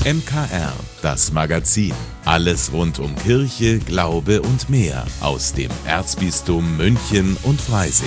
MKR, das Magazin. Alles rund um Kirche, Glaube und mehr aus dem Erzbistum München und Freising.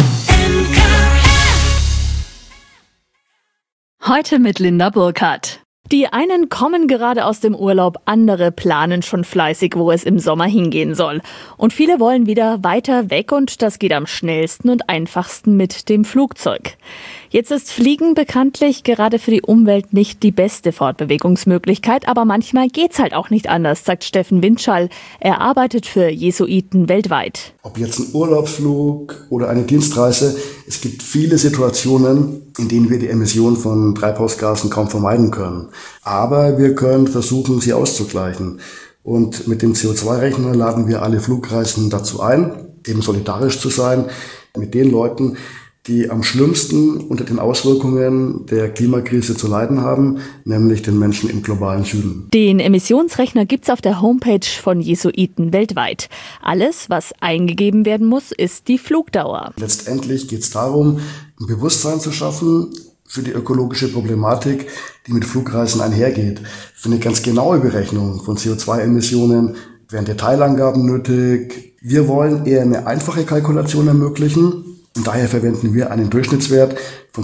Heute mit Linda Burkhardt. Die einen kommen gerade aus dem Urlaub, andere planen schon fleißig, wo es im Sommer hingehen soll. Und viele wollen wieder weiter weg und das geht am schnellsten und einfachsten mit dem Flugzeug. Jetzt ist Fliegen bekanntlich gerade für die Umwelt nicht die beste Fortbewegungsmöglichkeit, aber manchmal geht's halt auch nicht anders, sagt Steffen Windschall. Er arbeitet für Jesuiten weltweit. Ob jetzt ein Urlaubsflug oder eine Dienstreise, es gibt viele Situationen, in denen wir die Emission von Treibhausgasen kaum vermeiden können. Aber wir können versuchen, sie auszugleichen. Und mit dem CO2-Rechner laden wir alle Flugreisenden dazu ein, eben solidarisch zu sein mit den Leuten, die am schlimmsten unter den Auswirkungen der Klimakrise zu leiden haben, nämlich den Menschen im globalen Süden. Den Emissionsrechner gibt's auf der Homepage von Jesuiten weltweit. Alles, was eingegeben werden muss, ist die Flugdauer. Letztendlich geht es darum, ein Bewusstsein zu schaffen für die ökologische Problematik, die mit Flugreisen einhergeht. Für eine ganz genaue Berechnung von CO2-Emissionen werden Detailangaben nötig. Wir wollen eher eine einfache Kalkulation ermöglichen. Und daher verwenden wir einen Durchschnittswert von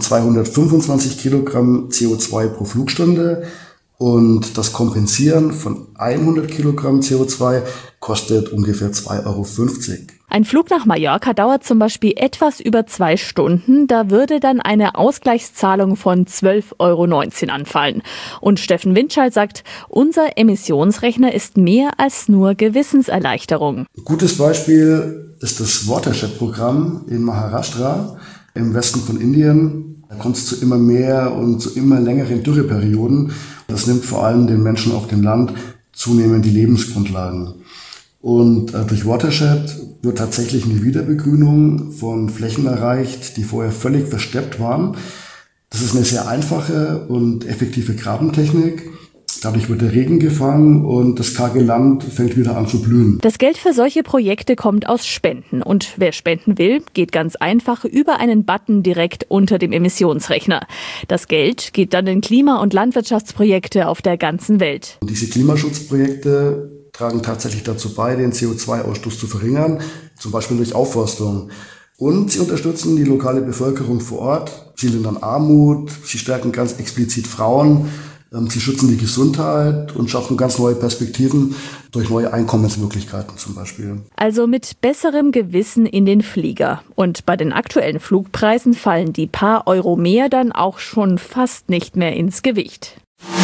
225 Kilogramm CO2 pro Flugstunde. Und das Kompensieren von 100 Kilogramm CO2 kostet ungefähr 2,50 €. Ein Flug nach Mallorca dauert zum Beispiel etwas über 2 Stunden. Da würde dann eine Ausgleichszahlung von 12,19 € anfallen. Und Steffen Windschall sagt, unser Emissionsrechner ist mehr als nur Gewissenserleichterung. Ein gutes Beispiel ist das Watershed-Programm in Maharashtra im Westen von Indien. Da kommt es zu immer mehr und zu immer längeren Dürreperioden. Das nimmt vor allem den Menschen auf dem Land zunehmend die Lebensgrundlagen. Und durch Watershed wird tatsächlich eine Wiederbegrünung von Flächen erreicht, die vorher völlig versteppt waren. Das ist eine sehr einfache und effektive Grabentechnik. Dadurch wird der Regen gefangen und das karge Land fängt wieder an zu blühen. Das Geld für solche Projekte kommt aus Spenden. Und wer spenden will, geht ganz einfach über einen Button direkt unter dem Emissionsrechner. Das Geld geht dann in Klima- und Landwirtschaftsprojekte auf der ganzen Welt. Und diese Klimaschutzprojekte tragen tatsächlich dazu bei, den CO2-Ausstoß zu verringern, zum Beispiel durch Aufforstung. Und sie unterstützen die lokale Bevölkerung vor Ort. Sie lindern Armut, sie stärken ganz explizit Frauen. Sie schützen die Gesundheit und schaffen ganz neue Perspektiven durch neue Einkommensmöglichkeiten zum Beispiel. Also mit besserem Gewissen in den Flieger. Und bei den aktuellen Flugpreisen fallen die paar Euro mehr dann auch schon fast nicht mehr ins Gewicht.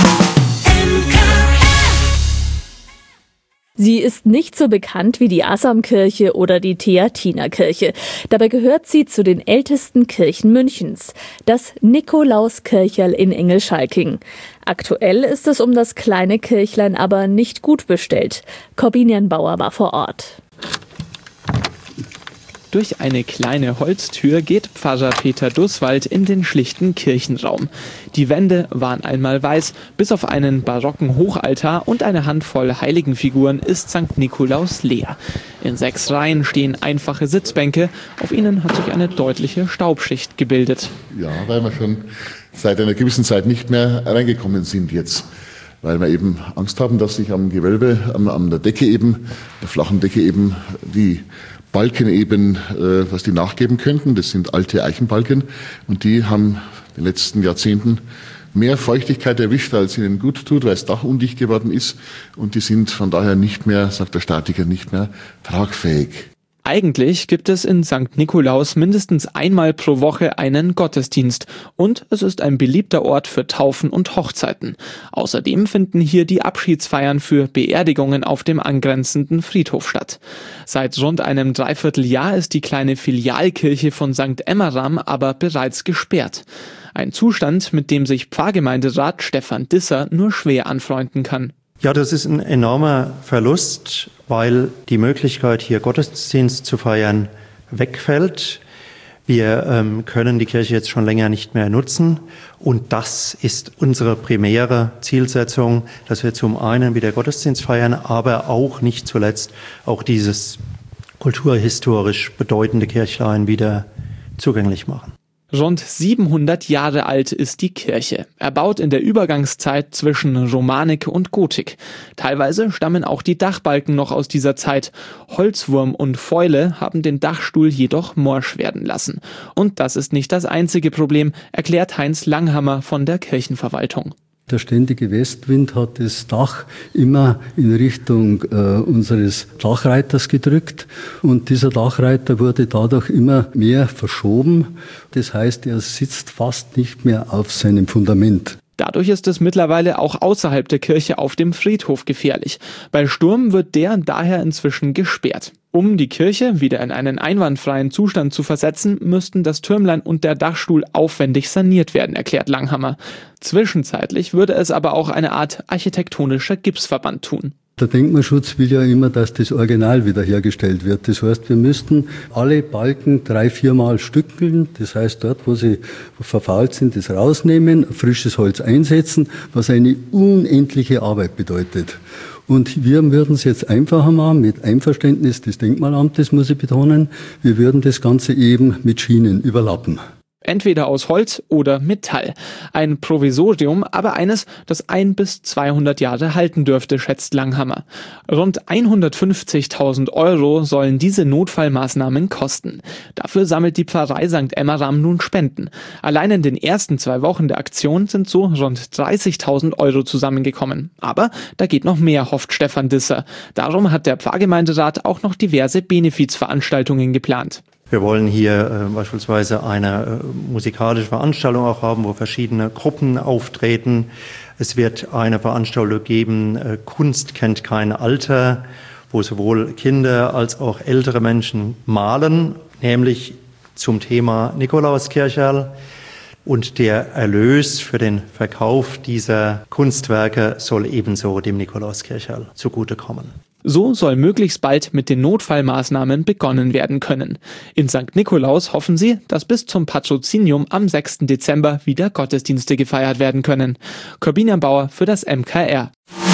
Sie ist nicht so bekannt wie die Assamkirche oder die Theatinerkirche. Dabei gehört sie zu den ältesten Kirchen Münchens, das Nikolauskircherl in Engelschalking. Aktuell ist es um das kleine Kirchlein aber nicht gut bestellt. Corbinian Bauer war vor Ort. Durch eine kleine Holztür geht Pfarrer Peter Duswald in den schlichten Kirchenraum. Die Wände waren einmal weiß, bis auf einen barocken Hochaltar und eine Handvoll Heiligenfiguren ist St. Nikolaus leer. In 6 Reihen stehen einfache Sitzbänke, auf ihnen hat sich eine deutliche Staubschicht gebildet. Ja, weil wir schon seit einer gewissen Zeit nicht mehr reingekommen sind jetzt. Weil wir eben Angst haben, dass sich am Gewölbe, an der Decke eben, der flachen Decke eben, die Balken eben, was die nachgeben könnten. Das sind alte Eichenbalken und die haben in den letzten Jahrzehnten mehr Feuchtigkeit erwischt, als ihnen gut tut, weil das Dach undicht geworden ist und die sind von daher nicht mehr, sagt der Statiker, nicht mehr tragfähig. Eigentlich gibt es in St. Nikolaus mindestens einmal pro Woche einen Gottesdienst und es ist ein beliebter Ort für Taufen und Hochzeiten. Außerdem finden hier die Abschiedsfeiern für Beerdigungen auf dem angrenzenden Friedhof statt. Seit rund einem Dreivierteljahr ist die kleine Filialkirche von St. Emmeram aber bereits gesperrt. Ein Zustand, mit dem sich Pfarrgemeinderat Stefan Disser nur schwer anfreunden kann. Ja, das ist ein enormer Verlust, weil die Möglichkeit, hier Gottesdienst zu feiern, wegfällt. Wir können die Kirche jetzt schon länger nicht mehr nutzen und das ist unsere primäre Zielsetzung, dass wir zum einen wieder Gottesdienst feiern, aber auch nicht zuletzt auch dieses kulturhistorisch bedeutende Kirchlein wieder zugänglich machen. Rund 700 Jahre alt ist die Kirche, erbaut in der Übergangszeit zwischen Romanik und Gotik. Teilweise stammen auch die Dachbalken noch aus dieser Zeit. Holzwurm und Fäule haben den Dachstuhl jedoch morsch werden lassen. Und das ist nicht das einzige Problem, erklärt Heinz Langhammer von der Kirchenverwaltung. Der ständige Westwind hat das Dach immer in Richtung unseres Dachreiters gedrückt und dieser Dachreiter wurde dadurch immer mehr verschoben. Das heißt, er sitzt fast nicht mehr auf seinem Fundament. Dadurch ist es mittlerweile auch außerhalb der Kirche auf dem Friedhof gefährlich. Bei Sturm wird der daher inzwischen gesperrt. Um die Kirche wieder in einen einwandfreien Zustand zu versetzen, müssten das Türmlein und der Dachstuhl aufwendig saniert werden, erklärt Langhammer. Zwischenzeitlich würde es aber auch eine Art architektonischer Gipsverband tun. Der Denkmalschutz will ja immer, dass das Original wiederhergestellt wird. Das heißt, wir müssten alle Balken 3-4 Mal stückeln. Das heißt, dort, wo sie verfault sind, das rausnehmen, frisches Holz einsetzen, was eine unendliche Arbeit bedeutet. Und wir würden es jetzt einfacher machen, mit Einverständnis des Denkmalamtes, muss ich betonen. Wir würden das Ganze eben mit Schienen überlappen. Entweder aus Holz oder Metall. Ein Provisorium, aber eines, das 100 bis 200 Jahre halten dürfte, schätzt Langhammer. Rund 150.000 € sollen diese Notfallmaßnahmen kosten. Dafür sammelt die Pfarrei St. Emmeram nun Spenden. Allein in den ersten 2 Wochen der Aktion sind so rund 30.000 € zusammengekommen. Aber da geht noch mehr, hofft Stefan Disser. Darum hat der Pfarrgemeinderat auch noch diverse Benefizveranstaltungen geplant. Wir wollen hier beispielsweise eine musikalische Veranstaltung auch haben, wo verschiedene Gruppen auftreten. Es wird eine Veranstaltung geben, Kunst kennt kein Alter, wo sowohl Kinder als auch ältere Menschen malen, nämlich zum Thema Nikolauskircherl. Und der Erlös für den Verkauf dieser Kunstwerke soll ebenso dem Nikolauskircherl zugutekommen. So soll möglichst bald mit den Notfallmaßnahmen begonnen werden können. In St. Nikolaus hoffen sie, dass bis zum Patrozinium am 6. Dezember wieder Gottesdienste gefeiert werden können. Corbinian Bauer für das MKR.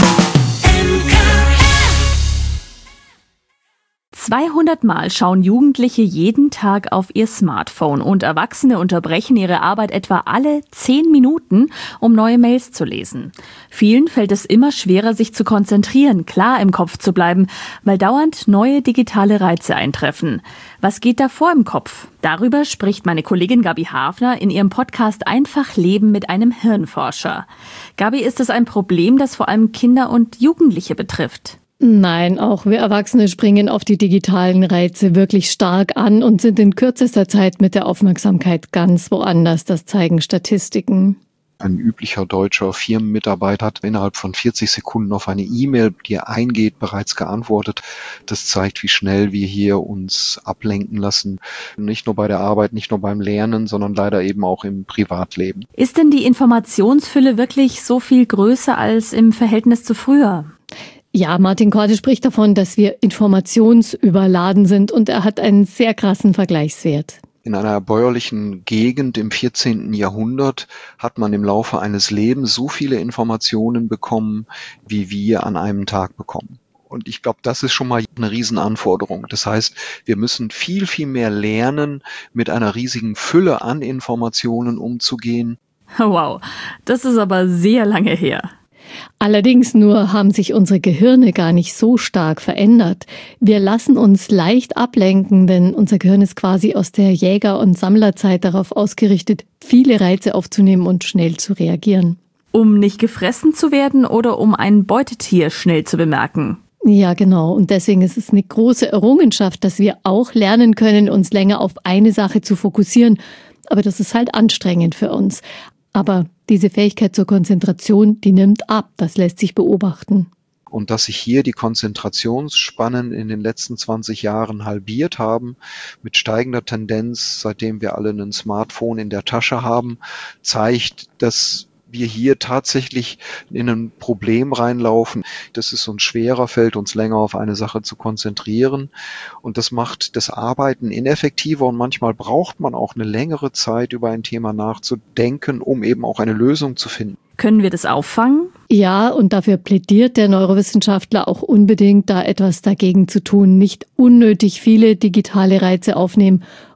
200 Mal schauen Jugendliche jeden Tag auf ihr Smartphone und Erwachsene unterbrechen ihre Arbeit etwa alle 10 Minuten, um neue Mails zu lesen. Vielen fällt es immer schwerer, sich zu konzentrieren, klar im Kopf zu bleiben, weil dauernd neue digitale Reize eintreffen. Was geht da vor im Kopf? Darüber spricht meine Kollegin Gabi Hafner in ihrem Podcast Einfach Leben mit einem Hirnforscher. Gabi, ist es ein Problem, das vor allem Kinder und Jugendliche betrifft? Nein, auch wir Erwachsene springen auf die digitalen Reize wirklich stark an und sind in kürzester Zeit mit der Aufmerksamkeit ganz woanders. Das zeigen Statistiken. Ein üblicher deutscher Firmenmitarbeiter hat innerhalb von 40 Sekunden auf eine E-Mail, die er eingeht, bereits geantwortet. Das zeigt, wie schnell wir hier uns ablenken lassen. Nicht nur bei der Arbeit, nicht nur beim Lernen, sondern leider eben auch im Privatleben. Ist denn die Informationsfülle wirklich so viel größer als im Verhältnis zu früher? Ja, Martin Korte spricht davon, dass wir informationsüberladen sind und er hat einen sehr krassen Vergleichswert. In einer bäuerlichen Gegend im 14. Jahrhundert hat man im Laufe eines Lebens so viele Informationen bekommen, wie wir an einem Tag bekommen. Und ich glaube, das ist schon mal eine Riesenanforderung. Das heißt, wir müssen viel, viel mehr lernen, mit einer riesigen Fülle an Informationen umzugehen. Wow, das ist aber sehr lange her. Allerdings nur haben sich unsere Gehirne gar nicht so stark verändert. Wir lassen uns leicht ablenken, denn unser Gehirn ist quasi aus der Jäger- und Sammlerzeit darauf ausgerichtet, viele Reize aufzunehmen und schnell zu reagieren. Um nicht gefressen zu werden oder um ein Beutetier schnell zu bemerken? Ja, genau. Und deswegen ist es eine große Errungenschaft, dass wir auch lernen können, uns länger auf eine Sache zu fokussieren. Aber das ist halt anstrengend für uns. Aber diese Fähigkeit zur Konzentration, die nimmt ab. Das lässt sich beobachten. Und dass sich hier die Konzentrationsspannen in den letzten 20 Jahren halbiert haben, mit steigender Tendenz, seitdem wir alle ein Smartphone in der Tasche haben, zeigt, dass wir hier tatsächlich in ein Problem reinlaufen, dass es uns schwerer fällt, uns länger auf eine Sache zu konzentrieren. Und das macht das Arbeiten ineffektiver und manchmal braucht man auch eine längere Zeit, über ein Thema nachzudenken, um eben auch eine Lösung zu finden. Können wir das auffangen? Ja, und dafür plädiert der Neurowissenschaftler auch unbedingt, da etwas dagegen zu tun. Nicht unnötig viele digitale Reize aufnehmen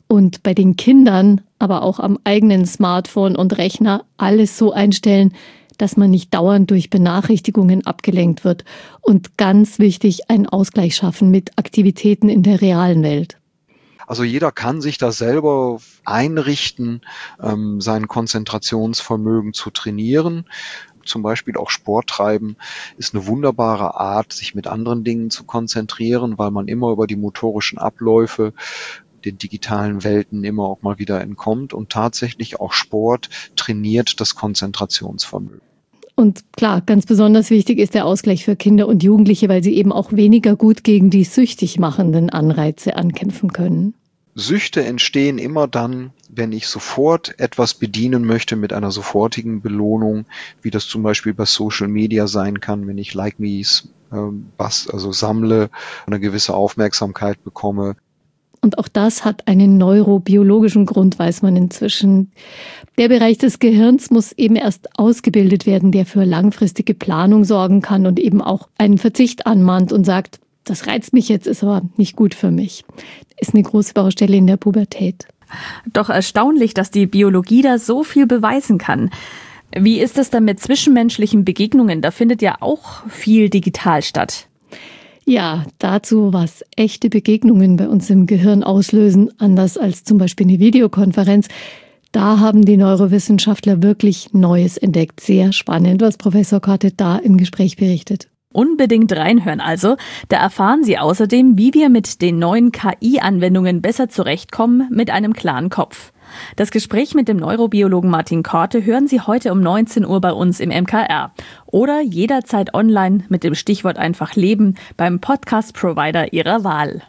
Und bei den Kindern, aber auch am eigenen Smartphone und Rechner alles so einstellen, dass man nicht dauernd durch Benachrichtigungen abgelenkt wird. Und ganz wichtig, einen Ausgleich schaffen mit Aktivitäten in der realen Welt. Also jeder kann sich das selber einrichten, sein Konzentrationsvermögen zu trainieren. Zum Beispiel auch Sport treiben ist eine wunderbare Art, sich mit anderen Dingen zu konzentrieren, weil man immer über die motorischen Abläufe den digitalen Welten immer auch mal wieder entkommt. Und tatsächlich auch Sport trainiert das Konzentrationsvermögen. Und klar, ganz besonders wichtig ist der Ausgleich für Kinder und Jugendliche, weil sie eben auch weniger gut gegen die süchtig machenden Anreize ankämpfen können. Süchte entstehen immer dann, wenn ich sofort etwas bedienen möchte mit einer sofortigen Belohnung, wie das zum Beispiel bei Social Media sein kann, wenn ich Like-Me's sammle, eine gewisse Aufmerksamkeit bekomme. Und auch das hat einen neurobiologischen Grund, weiß man inzwischen. Der Bereich des Gehirns muss eben erst ausgebildet werden, der für langfristige Planung sorgen kann und eben auch einen Verzicht anmahnt und sagt, das reizt mich jetzt, ist aber nicht gut für mich. Ist eine große Baustelle in der Pubertät. Doch erstaunlich, dass die Biologie da so viel beweisen kann. Wie ist es dann mit zwischenmenschlichen Begegnungen? Da findet ja auch viel digital statt. Ja, dazu, was echte Begegnungen bei uns im Gehirn auslösen, anders als zum Beispiel eine Videokonferenz, da haben die Neurowissenschaftler wirklich Neues entdeckt. Sehr spannend, was Professor Korte da im Gespräch berichtet. Unbedingt reinhören also. Da erfahren Sie außerdem, wie wir mit den neuen KI-Anwendungen besser zurechtkommen mit einem klaren Kopf. Das Gespräch mit dem Neurobiologen Martin Korte hören Sie heute um 19 Uhr bei uns im MKR. Oder jederzeit online mit dem Stichwort einfach leben beim Podcast-Provider Ihrer Wahl.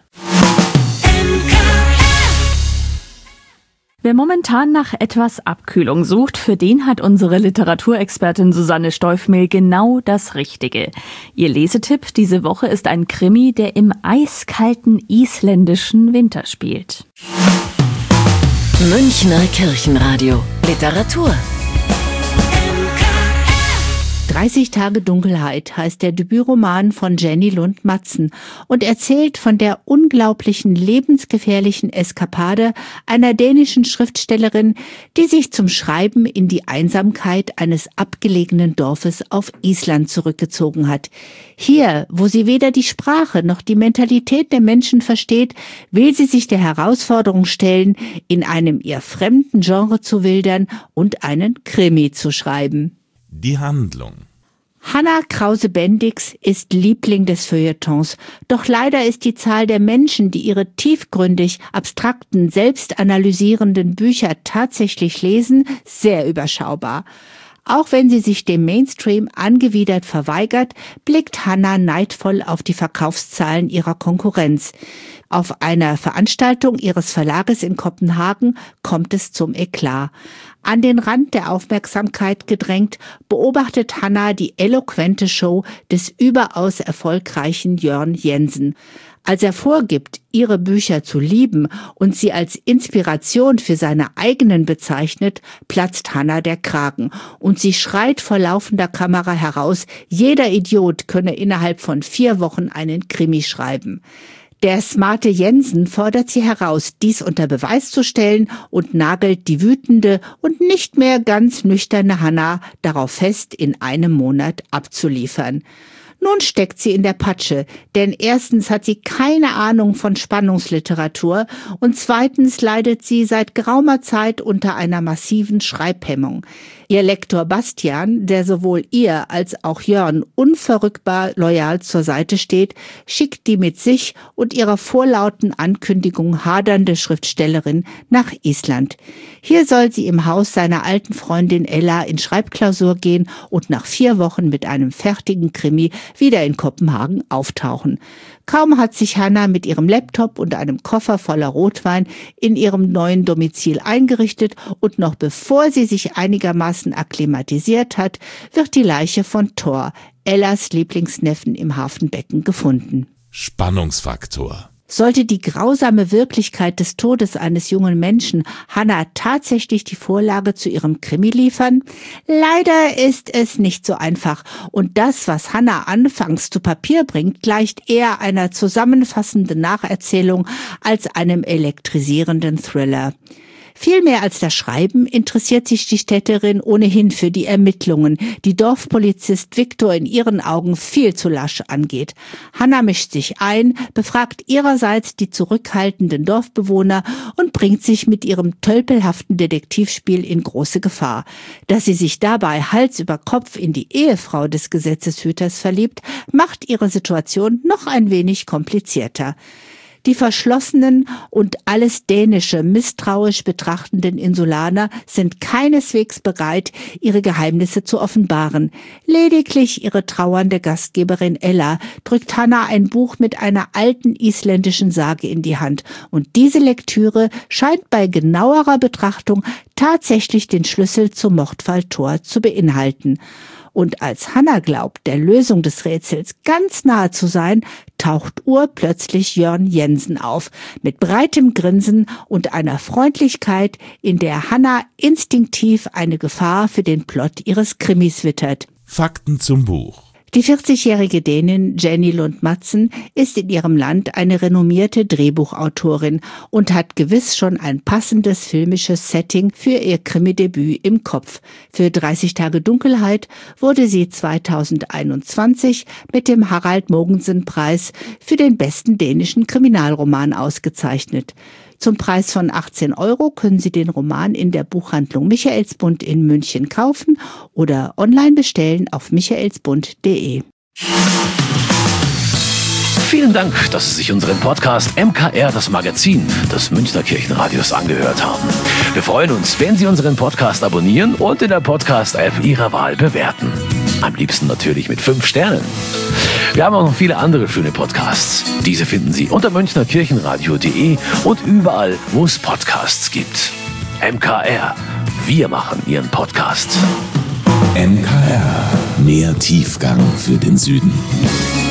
Wer momentan nach etwas Abkühlung sucht, für den hat unsere Literaturexpertin Susanne Steufmehl genau das Richtige. Ihr Lesetipp diese Woche ist ein Krimi, der im eiskalten isländischen Winter spielt. Münchner Kirchenradio. Literatur. 30 Tage Dunkelheit heißt der Debütroman von Jenny Lund-Madsen und erzählt von der unglaublichen lebensgefährlichen Eskapade einer dänischen Schriftstellerin, die sich zum Schreiben in die Einsamkeit eines abgelegenen Dorfes auf Island zurückgezogen hat. Hier, wo sie weder die Sprache noch die Mentalität der Menschen versteht, will sie sich der Herausforderung stellen, in einem ihr fremden Genre zu wildern und einen Krimi zu schreiben. Die Handlung. Hannah Krause-Bendix ist Liebling des Feuilletons, doch leider ist die Zahl der Menschen, die ihre tiefgründig, abstrakten, selbstanalysierenden Bücher tatsächlich lesen, sehr überschaubar. Auch wenn sie sich dem Mainstream angewidert verweigert, blickt Hannah neidvoll auf die Verkaufszahlen ihrer Konkurrenz. Auf einer Veranstaltung ihres Verlages in Kopenhagen kommt es zum Eklat. An den Rand der Aufmerksamkeit gedrängt, beobachtet Hannah die eloquente Show des überaus erfolgreichen Jørn Jensen. Als er vorgibt, ihre Bücher zu lieben und sie als Inspiration für seine eigenen bezeichnet, platzt Hannah der Kragen und sie schreit vor laufender Kamera heraus, jeder Idiot könne innerhalb von 4 Wochen einen Krimi schreiben. Der smarte Jensen fordert sie heraus, dies unter Beweis zu stellen und nagelt die wütende und nicht mehr ganz nüchterne Hannah darauf fest, in einem Monat abzuliefern. Nun steckt sie in der Patsche, denn erstens hat sie keine Ahnung von Spannungsliteratur und zweitens leidet sie seit geraumer Zeit unter einer massiven Schreibhemmung. Ihr Lektor Bastian, der sowohl ihr als auch Jørn unverrückbar loyal zur Seite steht, schickt die mit sich und ihrer vorlauten Ankündigung hadernde Schriftstellerin nach Island. Hier soll sie im Haus seiner alten Freundin Ella in Schreibklausur gehen und nach 4 Wochen mit einem fertigen Krimi wieder in Kopenhagen auftauchen. Kaum hat sich Hannah mit ihrem Laptop und einem Koffer voller Rotwein in ihrem neuen Domizil eingerichtet und noch bevor sie sich einigermaßen akklimatisiert hat, wird die Leiche von Thor, Ellas Lieblingsneffen, im Hafenbecken gefunden. Spannungsfaktor. Sollte die grausame Wirklichkeit des Todes eines jungen Menschen Hannah tatsächlich die Vorlage zu ihrem Krimi liefern? Leider ist es nicht so einfach. Und das, was Hannah anfangs zu Papier bringt, gleicht eher einer zusammenfassenden Nacherzählung als einem elektrisierenden Thriller. Viel mehr als das Schreiben interessiert sich die Städterin ohnehin für die Ermittlungen, die Dorfpolizist Viktor in ihren Augen viel zu lasch angeht. Hannah mischt sich ein, befragt ihrerseits die zurückhaltenden Dorfbewohner und bringt sich mit ihrem tölpelhaften Detektivspiel in große Gefahr. Dass sie sich dabei Hals über Kopf in die Ehefrau des Gesetzeshüters verliebt, macht ihre Situation noch ein wenig komplizierter. Die verschlossenen und alles Dänische misstrauisch betrachtenden Insulaner sind keineswegs bereit, ihre Geheimnisse zu offenbaren. Lediglich ihre trauernde Gastgeberin Ella drückt Hannah ein Buch mit einer alten isländischen Sage in die Hand. Und diese Lektüre scheint bei genauerer Betrachtung tatsächlich den Schlüssel zum Mordfall Thor zu beinhalten. Und als Hannah glaubt, der Lösung des Rätsels ganz nahe zu sein, taucht urplötzlich Jørn Jensen auf, mit breitem Grinsen und einer Freundlichkeit, in der Hannah instinktiv eine Gefahr für den Plot ihres Krimis wittert. Fakten zum Buch. Die 40-jährige Dänin Jenny Lund Madsen ist in ihrem Land eine renommierte Drehbuchautorin und hat gewiss schon ein passendes filmisches Setting für ihr Krimi-Debüt im Kopf. Für 30 Tage Dunkelheit wurde sie 2021 mit dem Harald Mogensen-Preis für den besten dänischen Kriminalroman ausgezeichnet. Zum Preis von 18 € können Sie den Roman in der Buchhandlung Michaelsbund in München kaufen oder online bestellen auf michaelsbund.de. Vielen Dank, dass Sie sich unseren Podcast MKR, das Magazin des Münchner Kirchenradios, angehört haben. Wir freuen uns, wenn Sie unseren Podcast abonnieren und in der Podcast-App Ihrer Wahl bewerten. Am liebsten natürlich mit 5 Sternen. Wir haben auch noch viele andere schöne Podcasts. Diese finden Sie unter münchnerkirchenradio.de und überall, wo es Podcasts gibt. MKR, wir machen Ihren Podcast. MKR, mehr Tiefgang für den Süden.